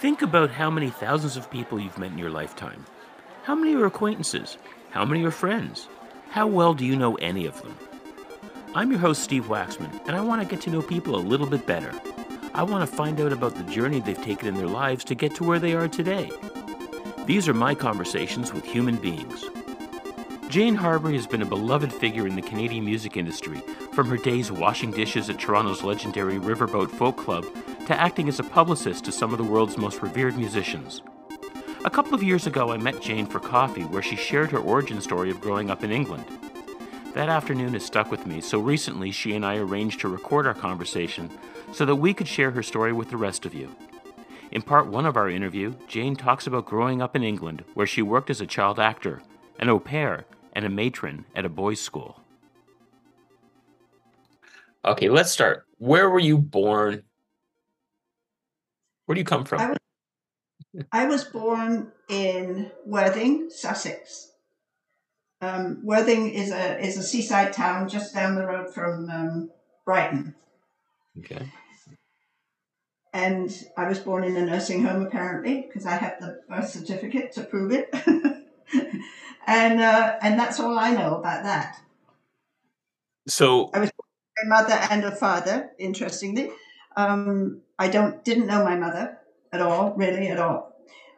Think about how many thousands of people you've met in your lifetime. How many are acquaintances? How many are friends? How well do you know any of them? I'm your host, Steve Waxman, and I want to get to know people a little bit better. I want to find out about the journey they've taken in their lives to get to where they are today. These are my conversations with human beings. Jane Harbury has been a beloved figure in the Canadian music industry, from her days washing dishes at Toronto's legendary Riverboat Folk Club to acting as a publicist to some of the world's most revered musicians. A couple of years ago, I met Jane for coffee, where she shared her origin story of growing up in England. That afternoon has stuck with me, so recently she and I arranged to record our conversation so that we could share her story with the rest of you. In part one of our interview, Jane talks about growing up in England, where she worked as a child actor, an au pair, and a matron at a boys' school. Okay, let's start. Where were you born? Where do you come from? I was born in Worthing, Sussex. Worthing is a seaside town just down the road from Brighton. Okay. And I was born in a nursing home, apparently, because I have the birth certificate to prove it. and that's all I know about that. So I was born with my mother and a father, interestingly. I didn't know my mother at all, really at all.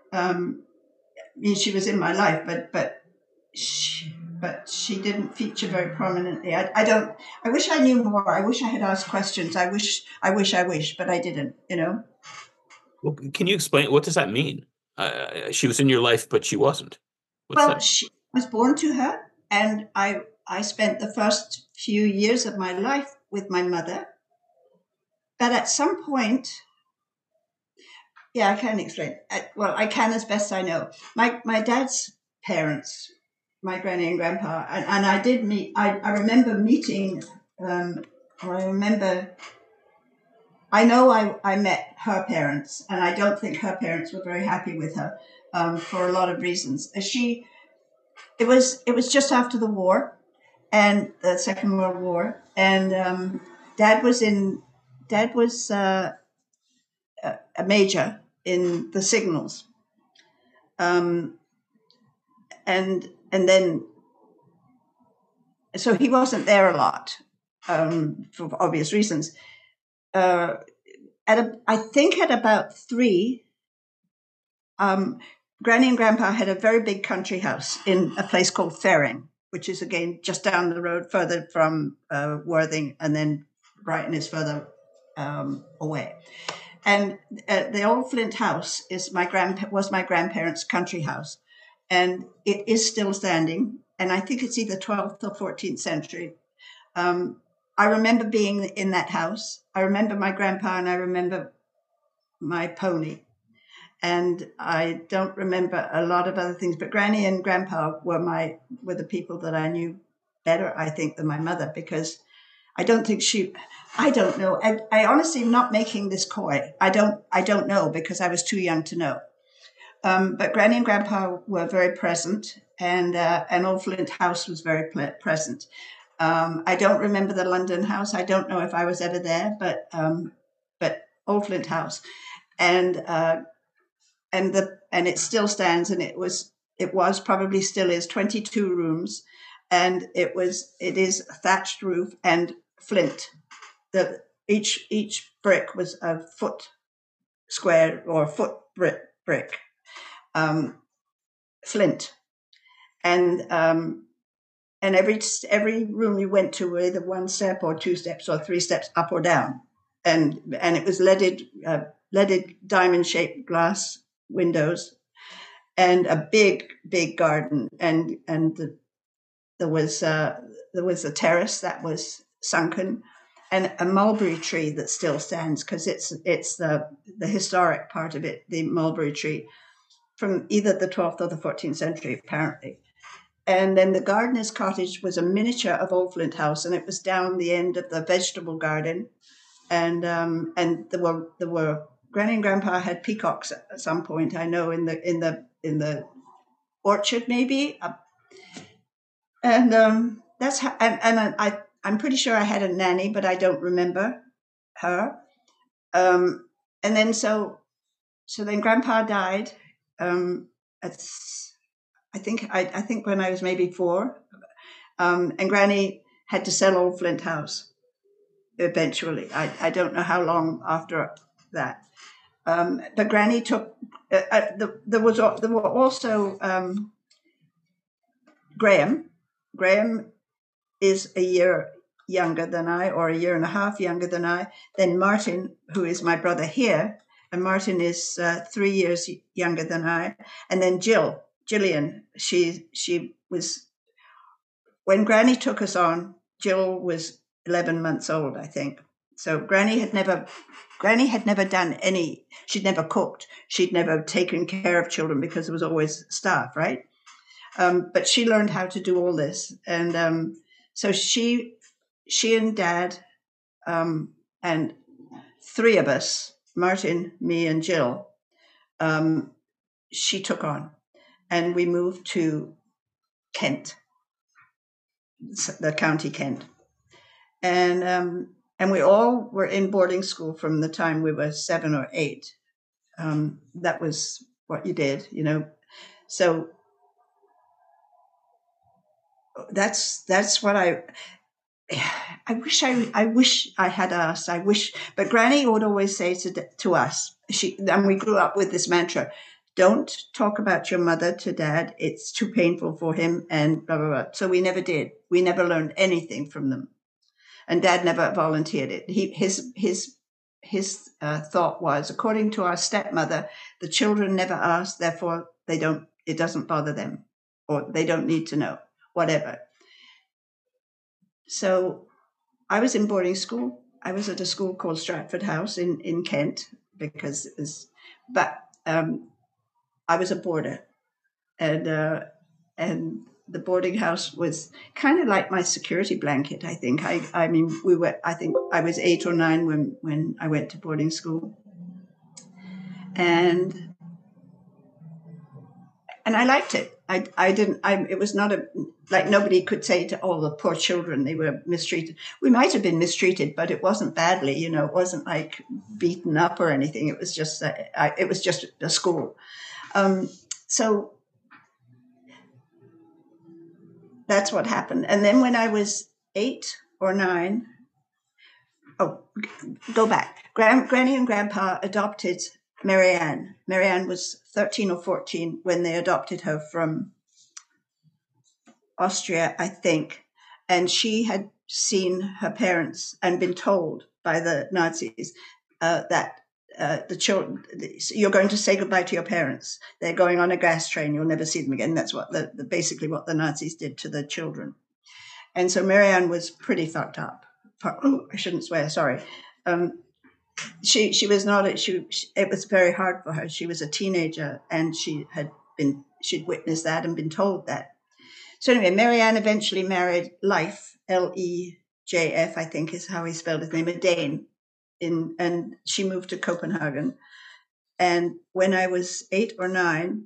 She was in my life, but she didn't feature very prominently. I wish I knew more. I wish I had asked questions. I wish, but I didn't, Well, can you explain, what does that mean? She was in your life, but she wasn't. She was born to her, and I spent the first few years of my life with my mother. But at some point, I can explain. I can as best I know. My dad's parents, my granny and grandpa, and I did meet. I remember meeting. I know I met her parents, and I don't think her parents were very happy with her for a lot of reasons. It was just after the war, and the Second World War, and Dad was a major in the signals, and then so he wasn't there a lot for obvious reasons. I think at about 3, Granny and Grandpa had a very big country house in a place called Ferring, which is again just down the road further from Worthing, and then Brighton is further away. And the old Flint house was my grandparents' country house, and it is still standing. And I think it's either 12th or 14th century. I remember being in that house. I remember my grandpa, and I remember my pony. And I don't remember a lot of other things, but Granny and Grandpa were the people that I knew better, I think, than my mother, because I don't know. I honestly am not making this coy. I don't know, because I was too young to know. But Granny and Grandpa were very present, and Old Flint House was very present. I don't remember the London house. I don't know if I was ever there, but Old Flint House, and it still stands, and it was probably still is 22 rooms, and it is a thatched roof and flint. Each brick was a foot square or foot brick, flint, and every room you went to were either 1 step or 2 steps or 3 steps up or down, and it was leaded diamond shaped glass windows, and a big garden, and there was a terrace that was sunken, and a mulberry tree that still stands, because it's the historic part of it, the mulberry tree from either the 12th or the 14th century, apparently. And then the gardener's cottage was a miniature of Old Flint House, and it was down the end of the vegetable garden, and there were Granny and Grandpa had peacocks at some point, I know, in the orchard, maybe, and that's how. And I'm pretty sure I had a nanny, but I don't remember her. And then so So then Grandpa died. I think when I was maybe 4, and Granny had to sell Old Flint House eventually. I don't know how long after that. But Granny took. There were also Graham. Graham is a year younger than I, or a year and a half younger than I. Then Martin, who is my brother here, and Martin is 3 years younger than I. And then Jillian. She was, when Granny took us on, Jill was 11 months old, I think. So Granny had never done any. She'd never cooked. She'd never taken care of children because there was always staff, right? But she learned how to do all this, and so she and Dad, and 3 of us, Martin, me, and Jill, she took on, and we moved to Kent, the county Kent, and we all were in boarding school from the time we were 7 or 8. That was what you did, So that's what I wish I had asked. But Granny would always say to us, and we grew up with this mantra: don't talk about your mother to Dad. It's too painful for him, and blah, blah, blah. So we never did. We never learned anything from them. And Dad never volunteered it. His thought was, according to our stepmother, the children never ask, therefore it doesn't bother them, or they don't need to know, whatever. So I was in boarding school. I was at a school called Stratford House in Kent, I was a boarder, and the boarding house was kind of like my security blanket, I think. I think I was 8 or 9 when I went to boarding school, and I liked it. It was not like nobody could say to all the poor children they were mistreated. We might have been mistreated, but it wasn't badly, it wasn't like beaten up or anything. It was just a school. So that's what happened. And then when I was 8 or 9, go back. Granny and Grandpa adopted Marianne. Marianne was 13 or 14 when they adopted her from Austria, I think. And she had seen her parents and been told by the Nazis that the children, you're going to say goodbye to your parents. They're going on a gas train. You'll never see them again. That's what basically what the Nazis did to the children. And so Marianne was pretty fucked up. I shouldn't swear. Sorry. She was not. It was very hard for her. She was a teenager, and she'd witnessed that and been told that. So anyway, Marianne eventually married Leif, L-E-J-F, I think is how he spelled his name, a Dane, and she moved to Copenhagen. And when I was 8 or 9,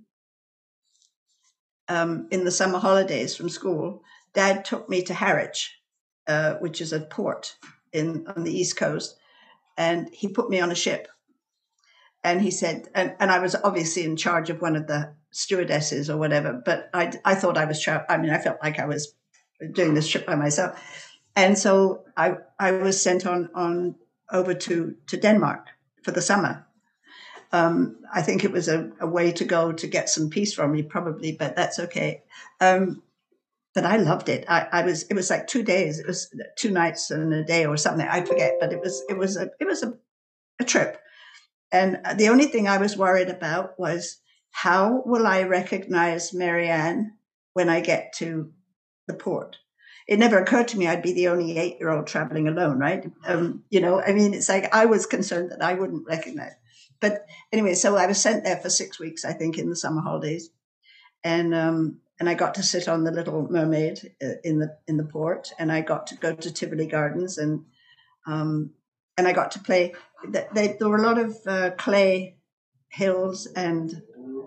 in the summer holidays from school, Dad took me to Harwich, which is a port on the East Coast, and he put me on a ship. And he said, and I was obviously in charge of one of the stewardesses or whatever, but I thought I was I felt like I was doing this trip by myself. And so I was sent on over to Denmark for the summer. I think it was a way to go to get some peace from me, probably, but that's okay. But I loved it. It was like 2 days. It was 2 nights and a day or something. I forget, but it was a trip. And the only thing I was worried about was, how will I recognize Marianne when I get to the port? It never occurred to me I'd be the only 8-year-old traveling alone, right? It's like I was concerned that I wouldn't recognize. But anyway, so I was sent there for 6 weeks, I think, in the summer holidays, and I got to sit on the Little Mermaid in the port, and I got to go to Tivoli Gardens, and I got to play. There were a lot of clay hills, and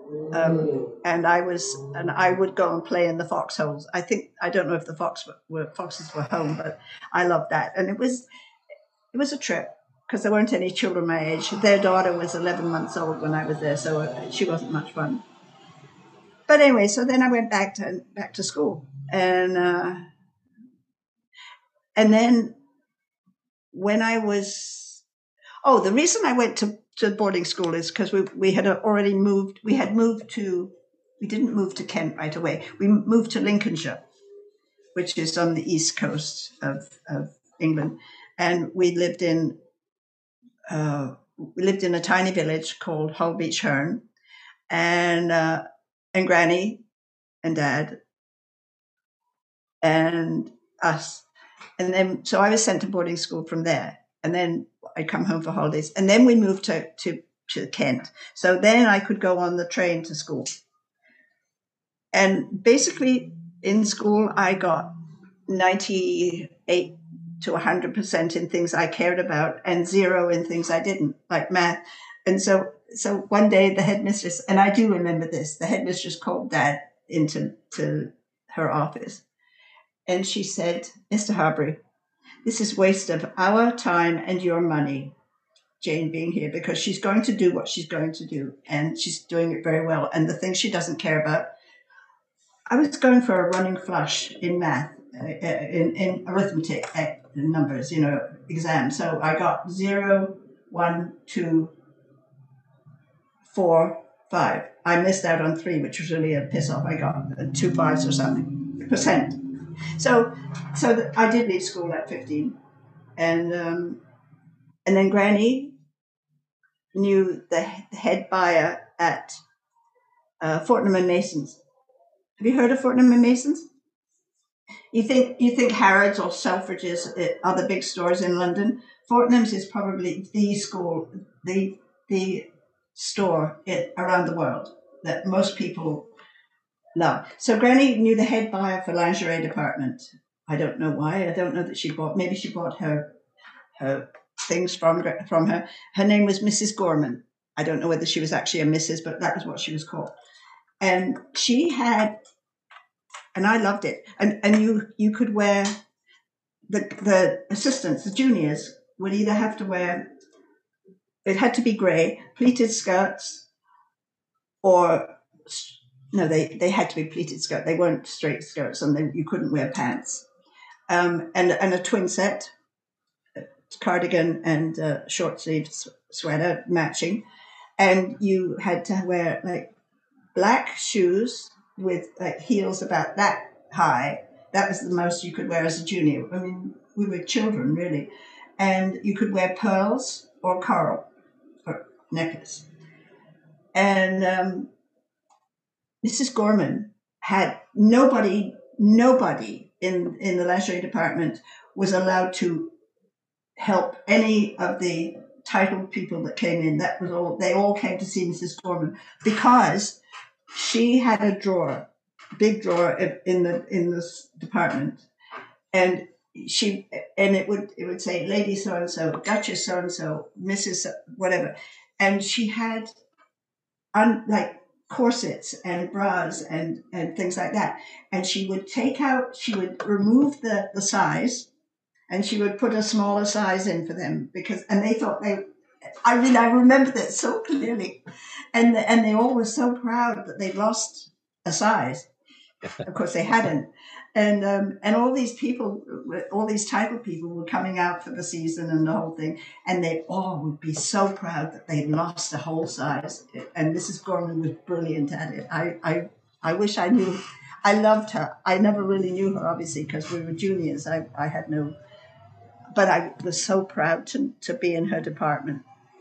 I would go and play in the foxholes. I don't know if the foxes were home, but I loved that, and it was a trip. because there weren't any children my age. Their daughter was 11 months old when I was there, so she wasn't much fun. But anyway, so then I went back to school, and then when I was the reason I went to boarding school is because we had already moved. We didn't move to Kent right away. We moved to Lincolnshire, which is on the east coast of England, and we lived in a tiny village called Holbeach Herne, and Granny and Dad and us, and then so I was sent to boarding school from there, and then I'd come home for holidays, and then we moved to Kent. So then I could go on the train to school, and basically in school I got 98 to 100% in things I cared about and 0 in things I didn't, like math. And so one day the headmistress, and I do remember this, the headmistress called Dad into her office, and she said, "Mr. Harbury, this is waste of our time and your money, Jane being here, because she's going to do what she's going to do, and she's doing it very well. And the things she doesn't care about." I was going for a running flush in math, in arithmetic, numbers, exam. So I got 0, 1, 2, 4, 5. I missed out on 3, which was really a piss off. I got 2 5s or something percent. So I did leave school at 15, and then Granny knew the head buyer at Fortnum and Mason's. Have you heard of Fortnum and Mason's? You think Harrods or Selfridges are the big stores in London? Fortnum's is probably the store around the world that most people love. So Granny knew the head buyer for lingerie department. I don't know why. I don't know that maybe she bought her things from her. Her name was Mrs. Gorman. I don't know whether she was actually a Mrs., but that was what she was called. And she had, and I loved it. And you could wear, the assistants, the juniors, would either have to wear, it had to be grey, pleated skirts, or no, they had to be pleated skirts. They weren't straight skirts, and you couldn't wear pants. And a twin set, cardigan and short sleeved sweater matching. And you had to wear like black shoes with like heels about that high. That was the most you could wear as a junior. I mean, we were children, really. And you could wear pearls or coral or necklace. And Mrs. Gorman had nobody in the lingerie department was allowed to help any of the titled people that came in. That was all. They all came to see Mrs. Gorman because she had a drawer, big drawer in this department, and it would say Lady so and so, Duchess so and so, Mrs. whatever, and she had like corsets and bras and things like that, and she would remove the size, and she would put a smaller size in for them and they thought I remember that so clearly, and they all were so proud that they'd lost a size. Of course they hadn't, and all these people, all these title people were coming out for the season and the whole thing, and they all would be so proud that they'd lost a whole size. And Mrs. Gorman was brilliant at it. I wish I knew. I loved her. I never really knew her, obviously, because we were juniors. I had no. But I was so proud to be in her department.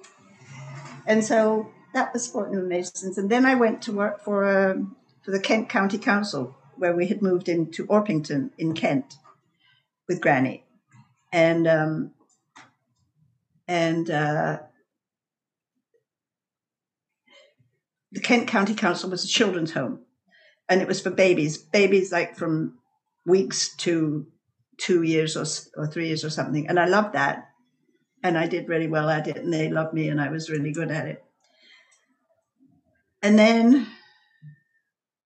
And so that was Fortnum and Mason's. And then I went to work for the Kent County Council, where we had moved into Orpington in Kent with Granny. And the Kent County Council was a children's home. And it was for babies like from weeks to 2 years or 3 years or something. And I loved that. And I did really well at it, and they loved me, and I was really good at it. And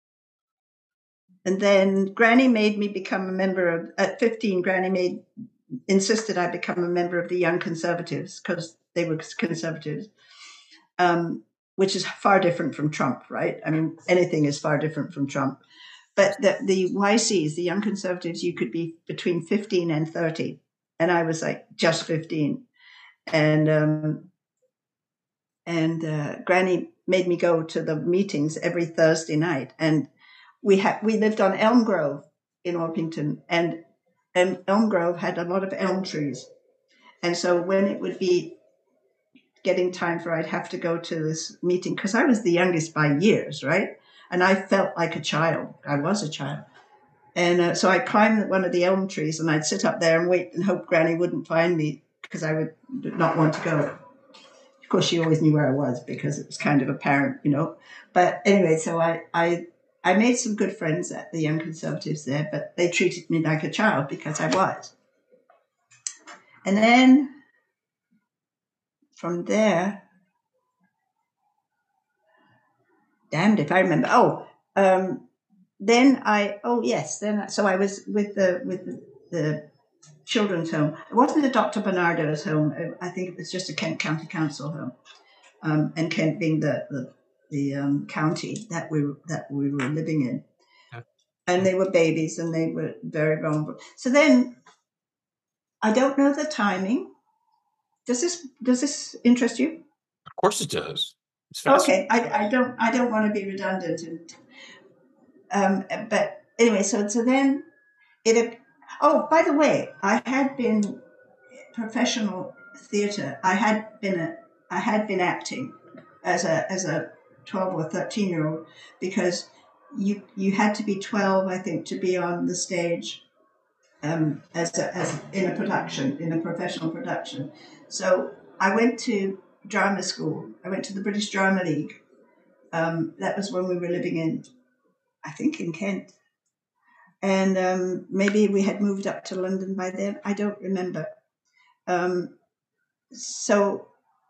then Granny made me become a member of, at 15, Granny made insisted I become a member of the Young Conservatives because they were conservatives, which is far different from Trump, right? I mean, anything is far different from Trump. But the YCs, the Young Conservatives, you could be between 15 and 30. And I was like just 15. And Granny made me go to the meetings every Thursday night. And we lived on Elm Grove in Orpington. And Elm Grove had a lot of elm trees. And so when it would be getting time for I'd have to go to this meeting, because I was the youngest by years, right? And I felt like a child. I was a child. And so I climbed one of the elm trees and I'd sit up there and wait and hope Granny wouldn't find me because I would not want to go. Of course, she always knew where I was because it was kind of apparent, you know. But anyway, so I made some good friends at the Young Conservatives there, but they treated me like a child because I was. And then from there, damned if I remember. So I was with the children's home. It wasn't a Dr. Bernardo's home. I think it was just a Kent County Council home, and Kent being the county that we were living in. And they were babies, and they were very vulnerable. So then, I don't know the timing. Does this interest you? Of course it does. Okay, I don't want to be redundant, but anyway, so then it. Oh, by the way, I had been professional theatre. I had been acting as a 12 or 13-year-old because you had to be 12, I think, to be on the stage as in a production, in a professional production. So I went to drama school. I went to the British Drama League. That was when we were living in Kent. And maybe we had moved up to London by then. I don't remember. So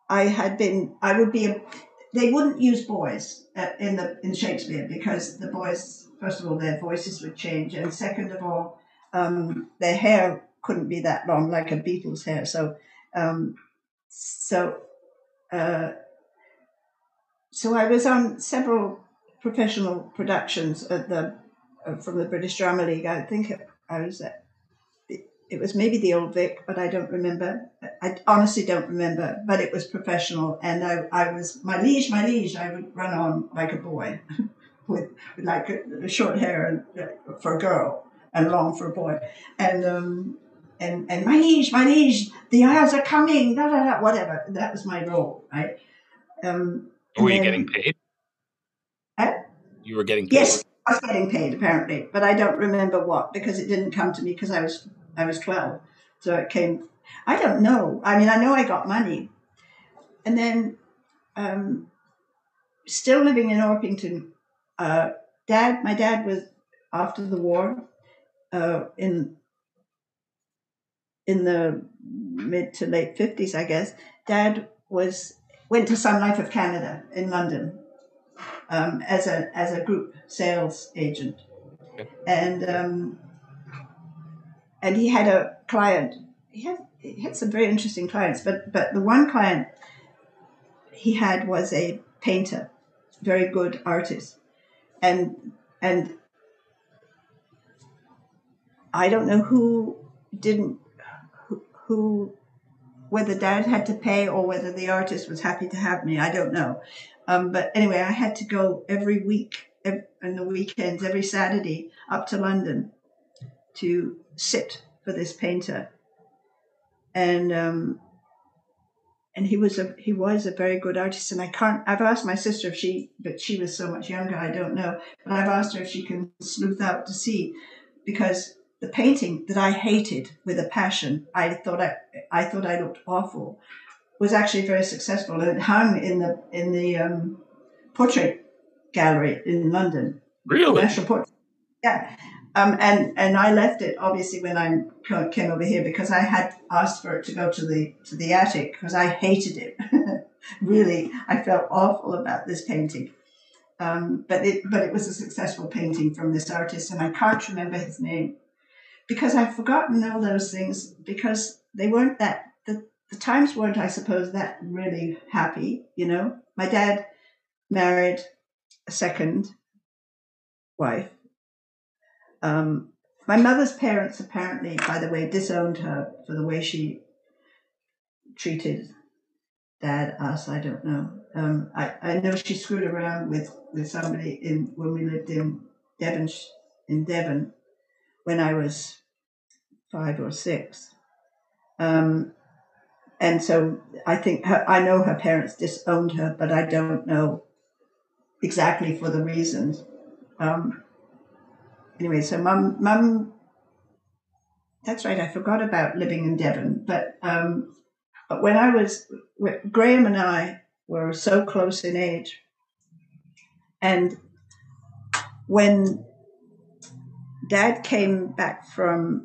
they wouldn't use boys in Shakespeare because the boys, first of all, their voices would change. And second of all, their hair couldn't be that long, like a Beatles hair. So I was on several professional productions from the British Drama League. I think it was maybe the Old Vic, but I don't remember. I honestly don't remember, but it was professional. And I was, my liege, I would run on like a boy with like a short hair for a girl and long for a boy. And my liege, the Isles are coming, da, da, da, whatever. That was my role, right? Were you getting paid? You were getting paid? Yes, I was getting paid, apparently, but I don't remember what, because it didn't come to me because I was 12. So it came, I don't know. I mean, I know I got money. And then still living in Orpington, my dad was, after the war, in the mid to late 50s, I guess, Dad went to Sun Life of Canada in London as a group sales agent. Okay. And he had a client. He had some very interesting clients, but the one client he had was a painter, very good artist, and I don't know whether Dad had to pay or whether the artist was happy to have me. I don't know. But anyway, I had to go every week, on the weekends, every Saturday, up to London to sit for this painter. And he was a very good artist. And I've asked my sister but she was so much younger, I don't know. But I've asked her if she can sleuth out to see, because the painting that I hated with a passion, I thought I looked awful, was actually very successful, and it hung in the portrait gallery in London. Really? National Portrait. Yeah. And I left it obviously when I came over here because I had asked for it to go to the attic because I hated it. Really, I felt awful about this painting. But it was a successful painting from this artist, and I can't remember his name, because I've forgotten all those things because they weren't that, the times weren't, I suppose, that really happy, you know. My dad married a second wife. My mother's parents apparently, by the way, disowned her for the way she treated Dad, us, I don't know. I know she screwed around with somebody when we lived in Devon when I was 5 or 6. And so I think I know her parents disowned her, but I don't know exactly for the reasons. Anyway, so mum, that's right, I forgot about living in Devon, but when Graham and I were so close in age, and when Dad came back from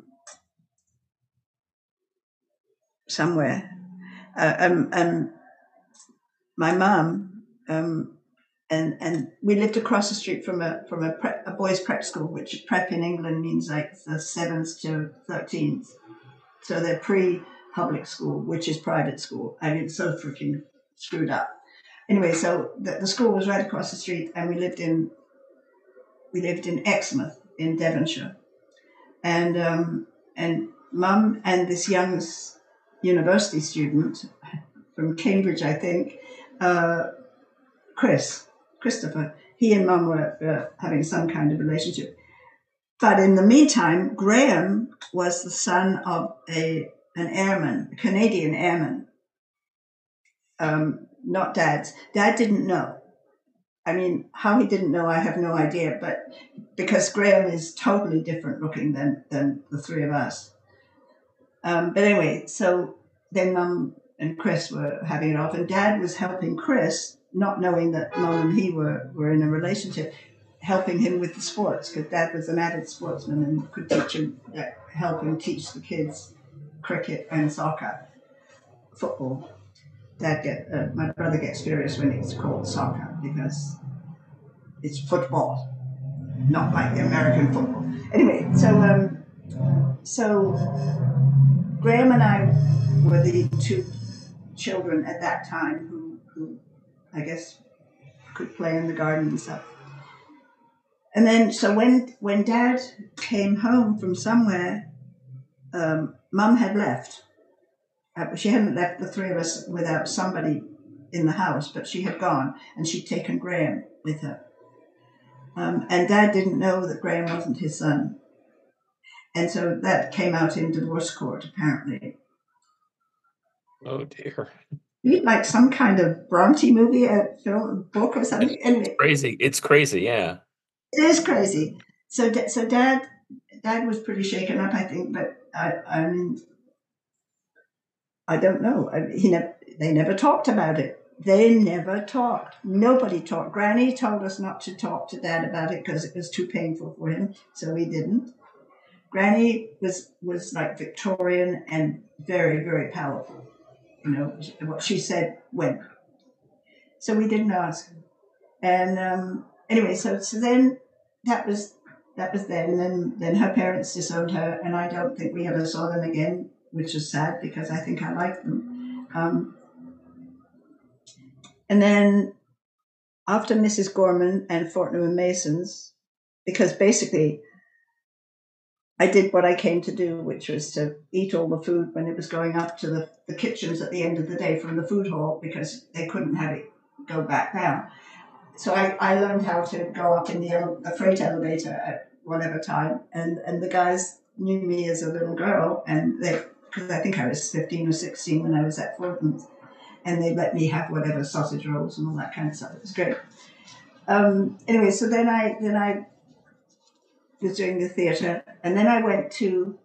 somewhere, and my mum, and we lived across the street from a boys' prep school, which prep in England means like the 7th to 13th. So they're pre-public school, which is private school. I mean, it's so freaking screwed up. Anyway, so the school was right across the street, and we lived in Exmouth in Devonshire, and Mum and this young university student from Cambridge, I think, Christopher. He and Mum were having some kind of relationship. But in the meantime, Graham was the son of an airman, a Canadian airman. Not Dad's. Dad didn't know. I mean, how he didn't know, I have no idea. But because Graham is totally different looking than the three of us. But anyway, so then Mum and Chris were having it off, and Dad was helping Chris, not knowing that Mum and he were in a relationship, helping him with the sports, because Dad was an avid sportsman and could help him teach the kids cricket and soccer, football. My brother gets furious when it's called soccer because it's football, not like the American football. Anyway, so Graham and I were the two children at that time who I guess could play in the garden and stuff. And then, so when Dad came home from somewhere, Mum had left. She hadn't left the three of us without somebody in the house, but she had gone, and she'd taken Graham with her. And Dad didn't know that Graham wasn't his son. And so that came out in divorce court, apparently. Oh, dear. Like some kind of Bronte movie, a film, book or something. Anyway, it's crazy, yeah. It is crazy. So Dad was pretty shaken up, I think, but I mean, I don't know. They never talked about it. They never talked. Nobody talked. Granny told us not to talk to Dad about it because it was too painful for him, so we didn't. Granny was like Victorian and very, very powerful. You know, what she said went. So we didn't ask. And anyway, so then that was then. And then her parents disowned her, and I don't think we ever saw them again, which is sad because I think I liked them. And then after Mrs. Gorman and Fortnum and Mason's, because basically I did what I came to do, which was to eat all the food when it was going up to the kitchens at the end of the day from the food hall because they couldn't have it go back down. So I learned how to go up in the freight elevator at whatever time, and the guys knew me as a little girl, and because I think I was 15 or 16 when I was at Fortnum's, and they let me have whatever sausage rolls and all that kind of stuff. It was great. Anyway, so then I was doing the theatre, and then I went to.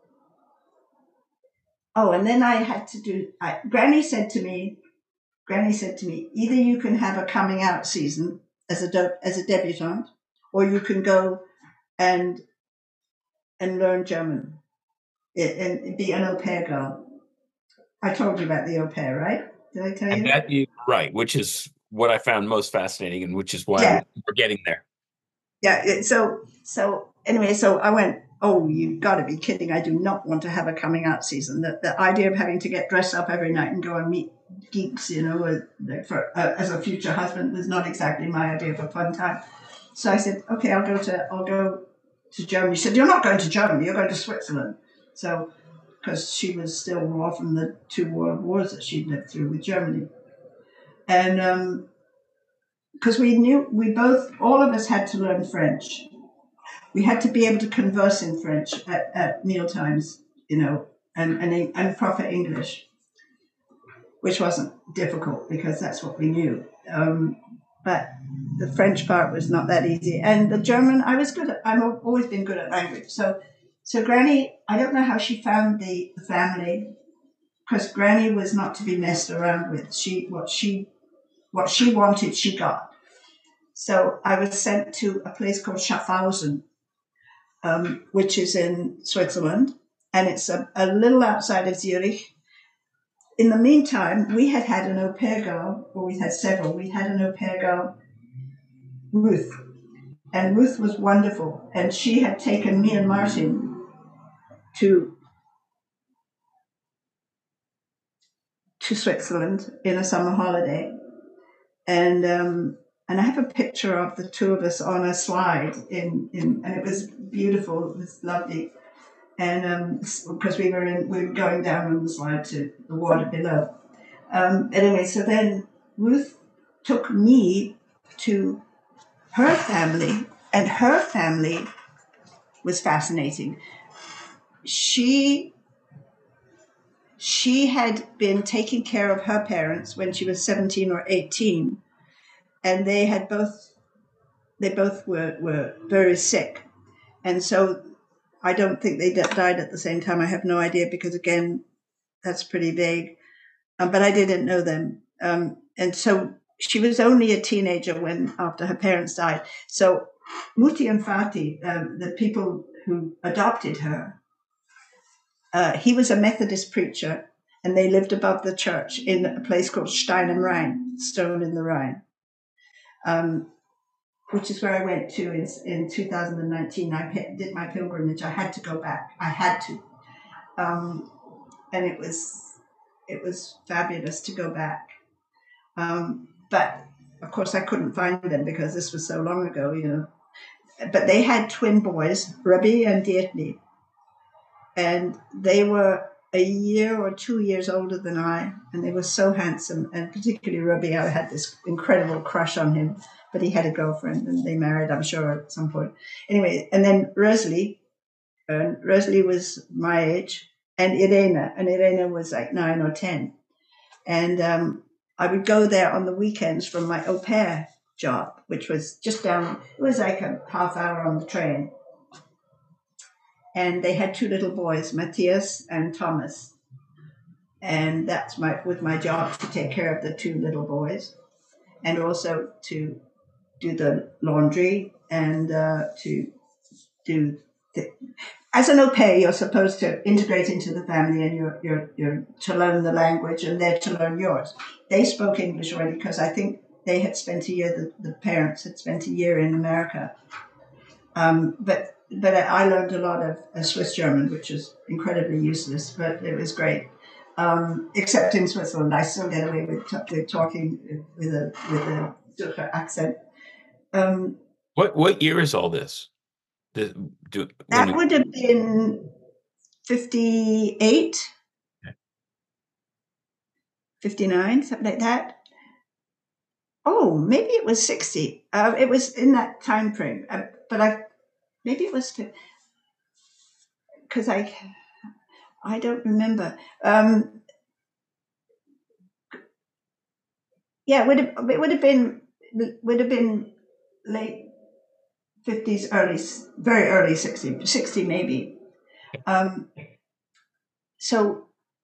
Oh, and then I had to do. Granny said to me, either you can have a coming out season as a debutante, or you can go and learn German and be an au pair girl. I told you about the au pair, right? Did I tell you? Right, which is what I found most fascinating, and which is why we're getting there. Yeah. So anyway, so I went oh, you've got to be kidding. I do not want to have a coming out season. The idea of having to get dressed up every night and go and meet geeks, as a future husband was not exactly my idea of a fun time. So I said, okay, I'll go to Germany. She said, you're not going to Germany, you're going to Switzerland. So, because she was still raw from the 2 world wars that she'd lived through with Germany. And because we knew, all of us had to learn French. We had to be able to converse in French at mealtimes, and proper English, which wasn't difficult because that's what we knew. But the French part was not that easy. And the German, I've always been good at language. So Granny, I don't know how she found the family, because Granny was not to be messed around with. What she wanted, she got. So I was sent to a place called Schaffhausen, which is in Switzerland, and it's a little outside of Zurich. In the meantime, we had an au pair girl, or we had several. We had an au pair girl, Ruth, and Ruth was wonderful, and she had taken me and Martin to Switzerland in a summer holiday, and I have a picture of the two of us on a slide and it was beautiful. It was lovely. And because we were going down on the slide to the water below. Anyway, so then Ruth took me to her family, and her family was fascinating. She had been taking care of her parents when she was 17 or 18, and they both were very sick, and so I don't think they died at the same time. I have no idea because, again, that's pretty vague. But I didn't know them. And so she was only a teenager after her parents died. So Mutti and Fati, the people who adopted her, he was a Methodist preacher, and they lived above the church in a place called Stein am Rhein, Stone in the Rhine. Which is where I went to in 2019. I did my pilgrimage. I had to go back. I had to, and it was fabulous to go back. But of course, I couldn't find them because this was so long ago, But they had twin boys, Rabbi and Dietli, and they were a year or 2 years older than I, and they were so handsome. And particularly Rabbi, I had this incredible crush on him. But he had a girlfriend, and they married, I'm sure, at some point. Anyway, and then Rosalie was my age, and Irena was like 9 or 10. And I would go there on the weekends from my au pair job, which was just down, it was like a half hour on the train. And they had 2 little boys, Matthias and Thomas. And that's my job, to take care of the 2 little boys, and also to do the laundry and to do as an au pair, you're supposed to integrate into the family, and you're to learn the language, and they're to learn yours. They spoke English already because I think they had spent a year. The parents had spent a year in America. But I learned a lot of Swiss German, which is incredibly useless, but it was great. Except in Switzerland, I still get away with talking with a Zürcher accent. What year is all this? That would have been 58, 59, something like that. Oh, maybe it was 60. It was in that time frame. Maybe it was because I don't remember. Yeah, it would have been late 50s, very early 60 maybe. So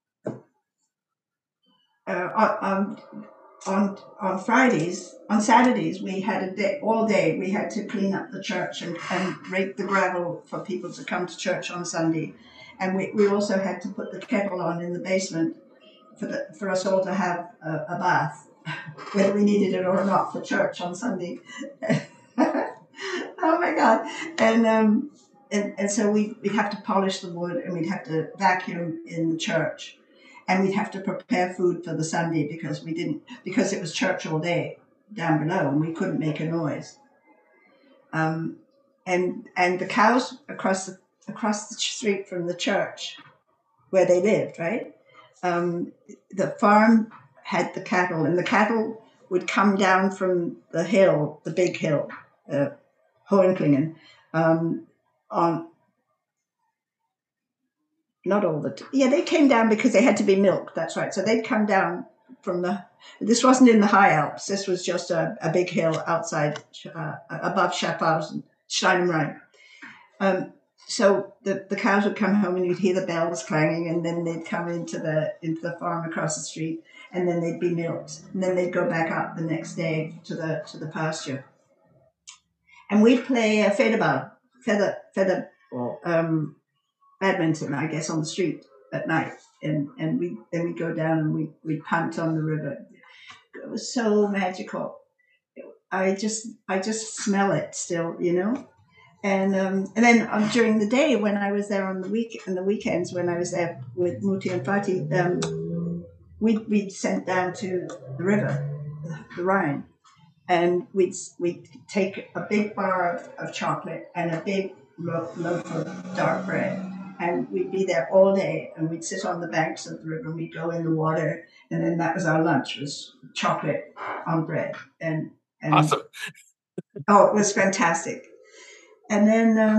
on Fridays, on Saturdays, we had a day, all day. We had to clean up the church and rake the gravel for people to come to church on Sunday, and we also had to put the kettle on in the basement for us all to have a bath, whether we needed it or not, for church on Sunday. Oh my God! And and so we'd have to polish the wood, and we'd have to vacuum in the church, and we'd have to prepare food for the Sunday because it was church all day down below, and we couldn't make a noise. And the cows across the street from the church where they lived, right? The farm had the cattle, and the cattle would come down from the hill, the big hill, Hohenklingen, on not all the they came down because they had to be milked. That's right. So they'd come down from this wasn't in the high Alps. This was just a big hill outside above Schaffhausen, Stein am Rhein. So the cows would come home, and you'd hear the bells clanging, and then they'd come into the farm across the street, and then they'd be milked, and then they'd go back up the next day to the pasture. And we'd play a featherball, badminton, I guess, on the street at night, and we'd go down and we'd punt on the river. It was so magical. I just smell it still, you know. And then during the day when I was there on the weekends when I was there with Mutti and Fati, we'd sent down to the river, the Rhine, and we'd take a big bar of chocolate and a big loaf of dark bread, and we'd be there all day, and we'd sit on the banks of the river, and we'd go in the water, and then that was our lunch, was chocolate on bread. And awesome. Oh, it was fantastic. And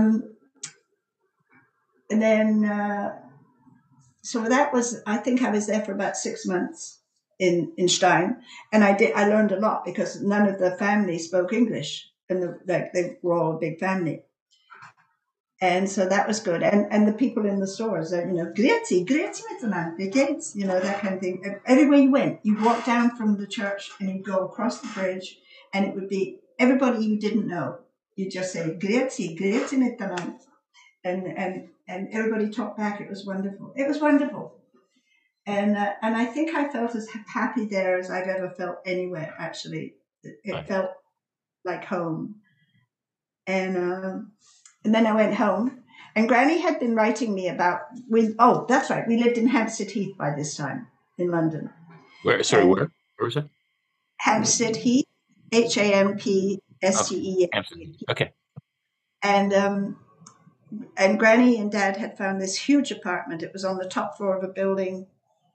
then so that was, I think I was there for about 6 months in Stein, and I learned a lot because none of the family spoke English, and they were all a big family. And so that was good. And the people in the stores, grüezi miteinander, wie geht's? That kind of thing. Everywhere you went, you'd walk down from the church and you'd go across the bridge, and it would be everybody you didn't know. You just say, grüezi miteinander. And everybody talked back. It was wonderful. It was wonderful. And I think I felt as happy there as I've ever felt anywhere, actually. It felt like home. And then I went home, and Granny had been writing me about, that's right, we lived in Hampstead Heath by this time in London. Where was it? Hampstead Heath, Hampstead. Okay. And Granny and Dad had found this huge apartment. It was on the top floor of a building.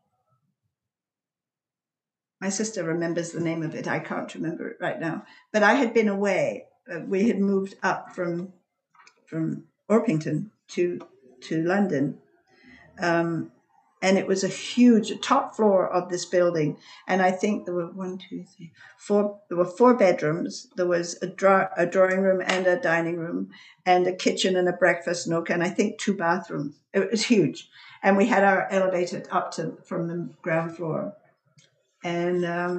My sister remembers the name of it. I can't remember it right now. But I had been away. We had moved up from Orpington to London. And it was a huge top floor of this building. And I think there were 4. There were 4 bedrooms. There was a drawing room and a dining room and a kitchen and a breakfast nook, and I think 2 bathrooms. It was huge. And we had our elevator up from the ground floor. And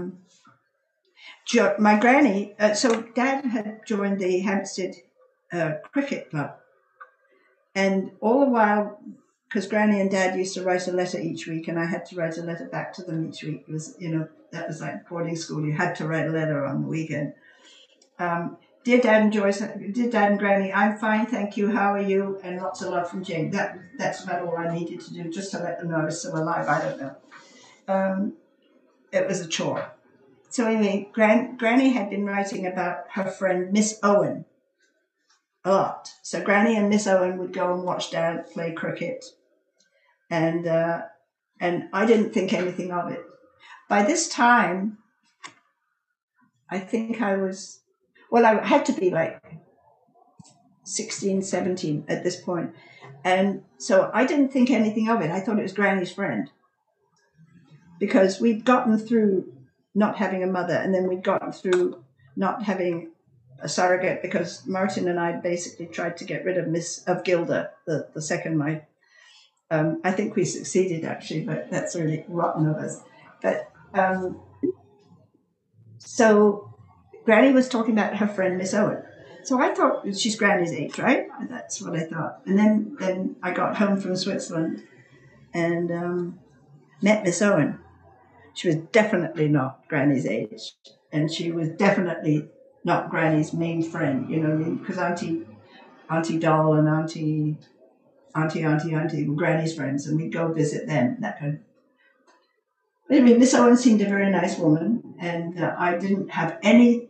my granny, so Dad had joined the Hampstead cricket club. And all the while, because Granny and Dad used to write a letter each week, and I had to write a letter back to them each week. It was, that was like boarding school. You had to write a letter on the weekend. Dear Dad and Joyce, dear Dad and Granny, I'm fine, thank you. How are you? And lots of love from Jane. That's about all I needed to do, just to let them know I was still alive. I don't know. It was a chore. So anyway, Granny had been writing about her friend Miss Owen a lot. So Granny and Miss Owen would go and watch Dad play cricket, and I didn't think anything of it. By this time, I think I had to be like 16, 17 at this point. And so I didn't think anything of it. I thought it was Granny's friend, because we'd gotten through not having a mother, and then we'd gotten through not having a surrogate, because Martin and I basically tried to get rid of Gilda, the second wife. I think we succeeded, actually, but that's really rotten of us. But so Granny was talking about her friend Miss Owen. So I thought she's Granny's age, right? That's what I thought. And then I got home from Switzerland and met Miss Owen. She was definitely not Granny's age, and she was definitely not Granny's main friend, because Auntie Auntie Doll and Auntie were Granny's friends, and we'd go visit them. That kind of. But anyway, Miss Owen seemed a very nice woman, and I didn't have any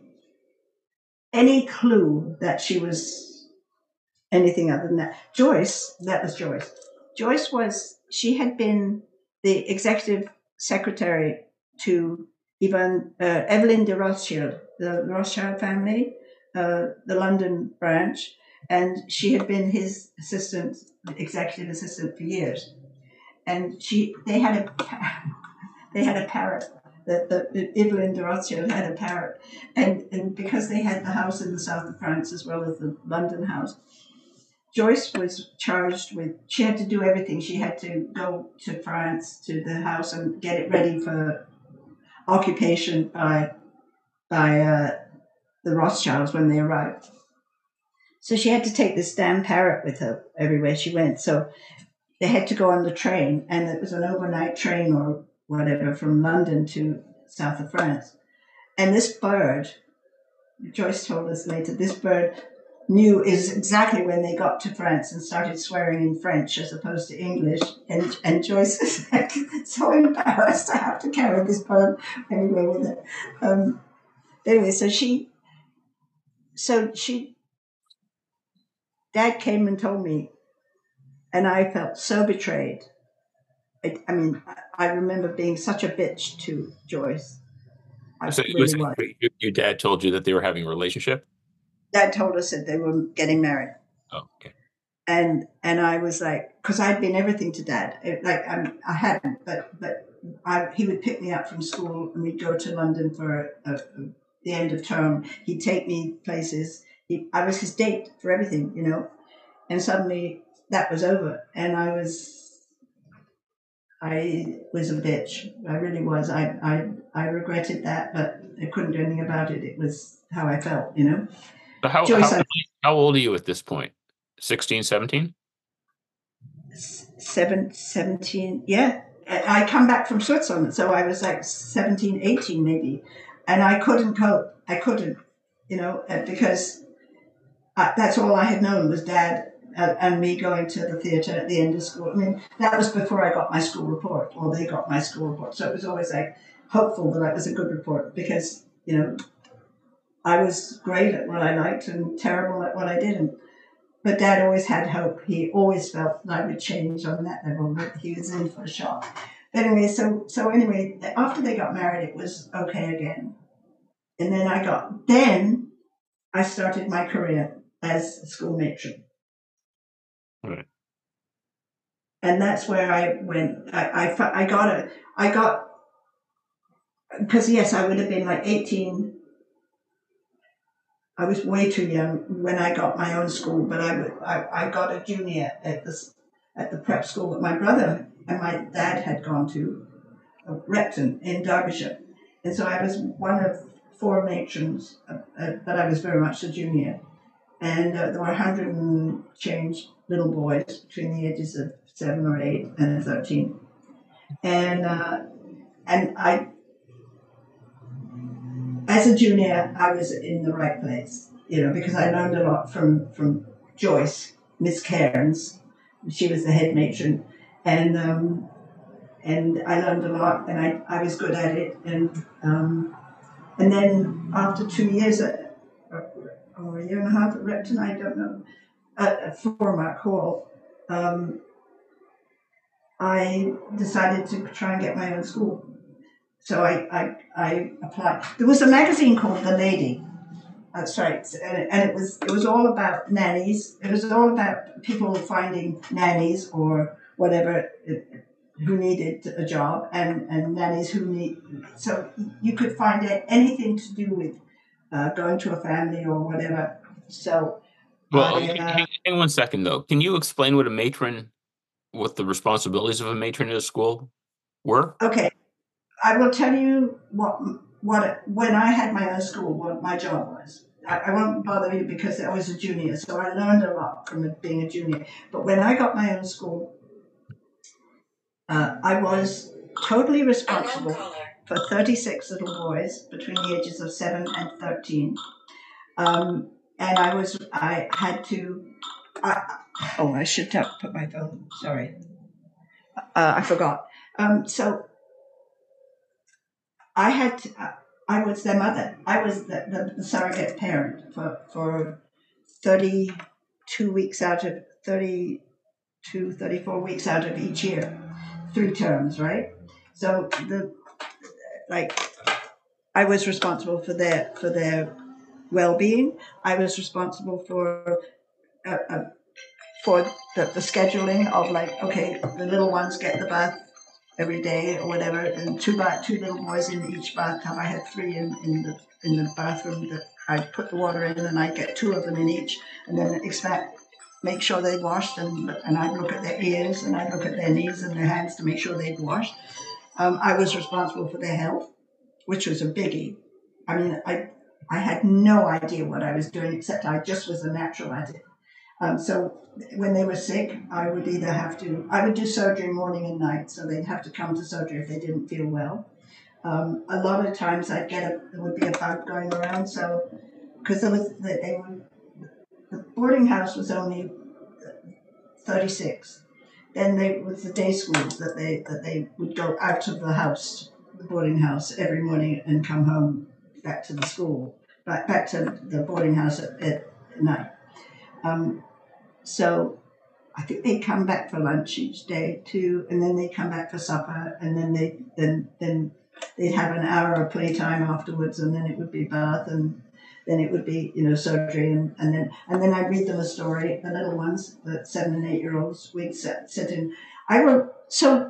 clue that she was anything other than that. Joyce, that was Joyce. Joyce she had been the executive secretary to Evelyn de Rothschild, the Rothschild family, the London branch, and she had been his executive assistant for years. And they had a parrot. The Evelyn de Rothschild had a parrot, and because they had the house in the south of France as well as the London house, Joyce was charged with. She had to do everything. She had to go to France to the house and get it ready for occupation by the Rothschilds when they arrived. So she had to take this damn parrot with her everywhere she went. So they had to go on the train, and it was an overnight train or whatever from London to south of France. And this bird, Joyce told us later, this bird knew exactly when they got to France and started swearing in French as opposed to English. And Joyce was like, so embarrassed to have to carry this bird anywhere with it. Anyway, so Dad came and told me, and I felt so betrayed. I mean, I remember being such a bitch to Joyce. So really was. Your dad told you that they were having a relationship? Dad told us that they were getting married. Oh, okay. And I was like, because I'd been everything to Dad. I hadn't, but he would pick me up from school and we'd go to London for the end of term. He'd take me places. I was his date for everything, you know. And suddenly that was over, and I was a bitch. I really was. I regretted that, but I couldn't do anything about it. It was how I felt, you know. So how old are you at this point? 16, 17? 17, yeah. I come back from Switzerland, so I was like 17, 18 maybe. And I couldn't cope. I couldn't, you know, because that's all I had known was Dad and me going to the theatre at the end of school. I mean, that was before I got my school report, or they got my school report. So it was always like hopeful that it was a good report because, you know, I was great at what I liked and terrible at what I didn't. But Dad always had hope. He always felt that I would change on that level, but he was in for a shock. Anyway, so anyway, after they got married, it was okay again. And then I started my career as a school matron. Right. And that's where I went. I got, because yes, I would have been like 18. I was way too young when I got my own school, but I got a junior at the prep school that my brother and my dad had gone to, Repton in Derbyshire. And so I was one of 4 matrons, but I was very much a junior. And there were 100 and change little boys between the ages of 7 or 8 and 13. And I, as a junior, I was in the right place, you know, because I learned a lot from Joyce, Miss Cairns. She was the head matron, and I learned a lot, and I was good at it. And then after 2 years, or a year and a half at Repton, I don't know, at Formark Hall, I decided to try and get my own school. So I applied. There was a magazine called The Lady. That's right, and it was all about nannies. It was all about people finding nannies or whatever who needed a job, and nannies who need. So you could find anything to do with going to a family or whatever. So, well, hang 1 second though. Can you explain what the responsibilities of a matron at a school were? Okay. I will tell you when I had my own school, what my job was. I won't bother you because I was a junior, so I learned a lot from being a junior. But when I got my own school, I was totally responsible for 36 little boys between the ages of 7 and 13. and I had to. I should have put my phone. Sorry, I forgot. So I had. I was their mother. I was the surrogate parent for 32 weeks out of 32, 34 weeks out of each year, 3 terms, right? So like I was responsible for their well-being. I was responsible uh, uh, for the scheduling of like, okay, the little ones get the bath every day or whatever, and two little boys in each bathtub. I had 3 in the bathroom that I'd put the water in, and I'd get 2 of them in each, and then make sure they washed, and I'd look at their ears, and I'd look at their knees and their hands to make sure they'd washed. I was responsible for their health, which was a biggie. I mean, I had no idea what I was doing, except I just was a natural at it. So when they were sick, I would do surgery morning and night, so they'd have to come to surgery if they didn't feel well. A lot of times there would be a bug going around, so because the boarding house was only 36. Then there was the day schools that they would go out of the house, the boarding house, every morning and come home back to the school, back to the boarding house at night. So I think they come back for lunch each day too, and then they come back for supper, and then they'd have an hour of playtime afterwards, and then it would be bath, and then it would be surgery, and then I'd read them a story. The little ones, the 7 and 8 year olds, we'd sit in. So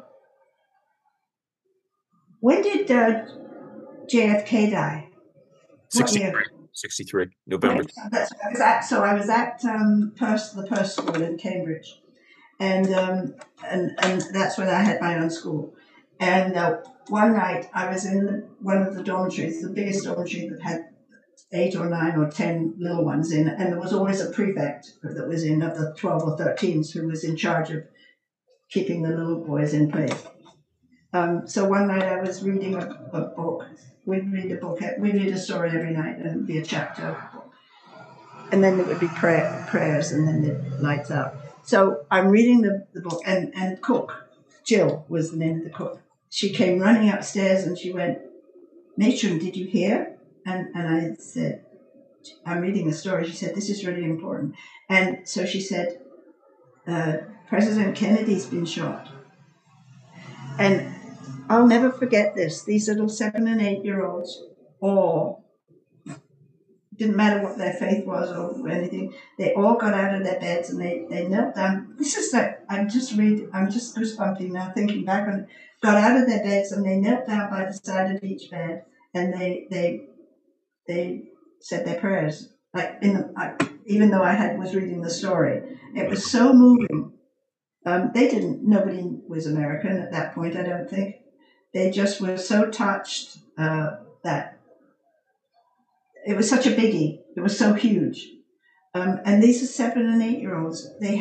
when did JFK die? What 63. year? 63, November. I was at the Perse School in Cambridge, and that's when I had my own school. And one night I was in one of the dormitories, the biggest dormitory that had 8 or 9 or 10 little ones in, and there was always a prefect that was in of the 12 or 13s who was in charge of keeping the little boys in place. So one night I was reading a book. We'd read a story every night, and it would be a chapter, and then there would be prayers, and then the lights out. So I'm reading the book, and cook, Jill was the name of the cook. She came running upstairs, and she went, "Matron, did you hear?" And I said, "I'm reading a story." She said, "This is really important." And so she said, "President Kennedy's been shot." And I'll never forget this. These little 7 and 8 year olds all, didn't matter what their faith was or anything, they all got out of their beds and they knelt down. This is I'm just goosebumping now thinking back on it. Got out of their beds and they knelt down by the side of each bed, and they said their prayers. Like even though I was reading the story, it was so moving. Nobody was American at that point, I don't think. They just were so touched that it was such a biggie. It was so huge. And these are 7 and 8 year olds. They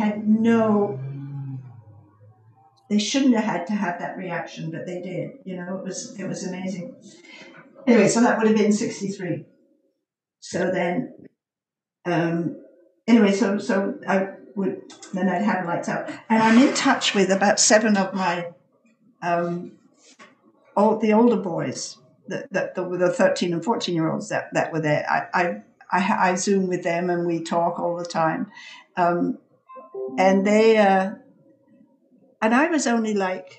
shouldn't have had to have that reaction, but they did. It was amazing. Anyway, so that would have been 63. So then, so then I'd have lights out. And I'm in touch with about 7 of my, the older boys, the 13 and 14 year olds that were there. I Zoom with them and we talk all the time. And they, and I was only like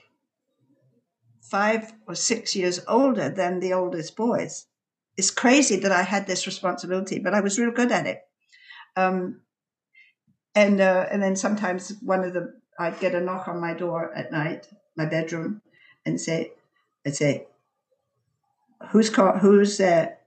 5 or 6 years older than the oldest boys. It's crazy that I had this responsibility, but I was real good at it. And then sometimes I'd get a knock on my door at night, my bedroom, and I'd say, who's there?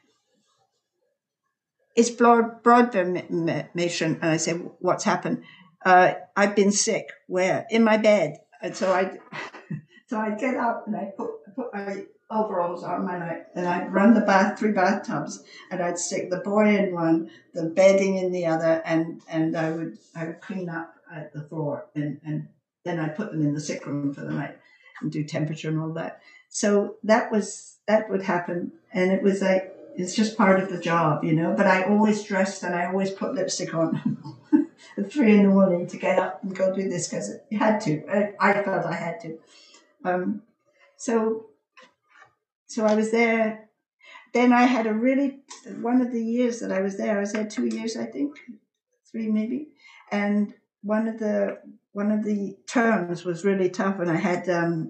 It's Broadband, and I say, what's happened? I've been sick. Where? In my bed. And so I'd get up and I'd put my overalls on and I'd run the 3 bathtubs, and I'd stick the boy in one, the bedding in the other, and I would clean up at the floor, and then I'd put them in the sick room for the night and do temperature and all that. So that would happen, and it was like It's just part of the job, you know. But I always dressed and I always put lipstick on at 3 a.m. to get up and go do this because you had to. I felt I had to. So I was there. Then I had one of the years that I was there 2 years, I think, 3 maybe. And one of the terms was really tough, and I had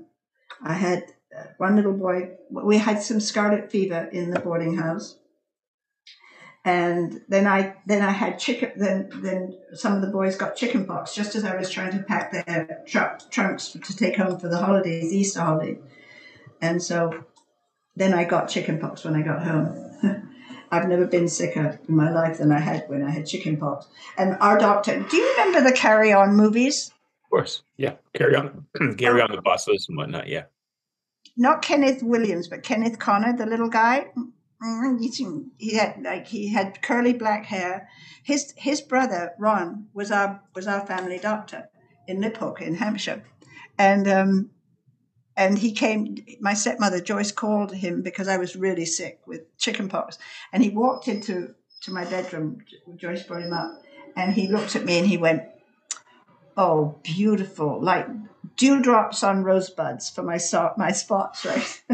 one little boy. We had some scarlet fever in the boarding house, and then I had chicken. Then some of the boys got chicken pox just as I was trying to pack their trunks to take home for the holidays, the Easter holiday, and so then I got chicken pox when I got home. I've never been sicker in my life than I had when I had chicken pox. And our doctor, do you remember the Carry On movies? Of course, yeah. Carry On the buses and whatnot, yeah. Not Kenneth Williams, but Kenneth Connor, the little guy. He had curly black hair. His brother Ron was our family doctor in Liphook in Hampshire, and he came. My stepmother Joyce called him because I was really sick with chickenpox, and he walked into my bedroom. Joyce brought him up, and he looked at me and he went, "Oh, beautiful, like dewdrops on rosebuds for my spots, right?"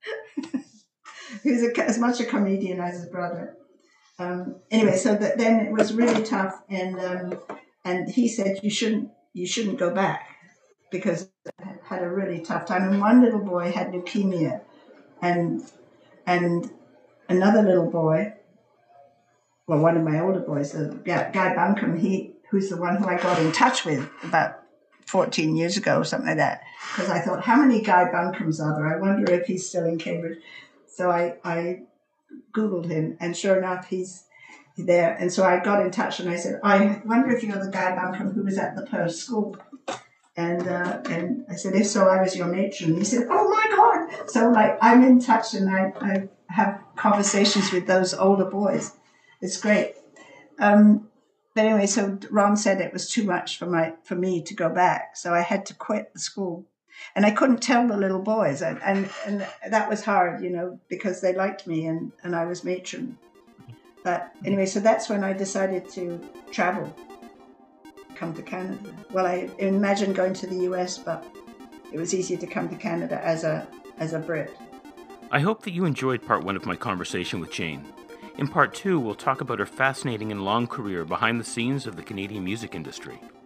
He was as much a comedian as his brother. Anyway, so then it was really tough, and he said you shouldn't go back because I had a really tough time. And one little boy had leukemia, and another little boy, well, one of my older boys, Guy Buncombe, who's the one who I got in touch with about 14 years ago, something like that, because I thought, how many Guy Buncombes are there? I wonder if he's still in Cambridge. So I Googled him, and sure enough, he's there. And so I got in touch, and I said, I wonder if you're the Guy Buncombe who was at the Perth school. And I said, if so, I was your matron. He said, oh my God. So I'm in touch, and I have conversations with those older boys. It's great. But anyway, so Ron said it was too much for me to go back. So I had to quit the school. And I couldn't tell the little boys. And that was hard, you know, because they liked me and I was matron. But anyway, so that's when I decided to travel, come to Canada. Well, I imagined going to the US, but it was easier to come to Canada as a Brit. I hope that you enjoyed part 1 of my conversation with Jane. In part 2, we'll talk about her fascinating and long career behind the scenes of the Canadian music industry.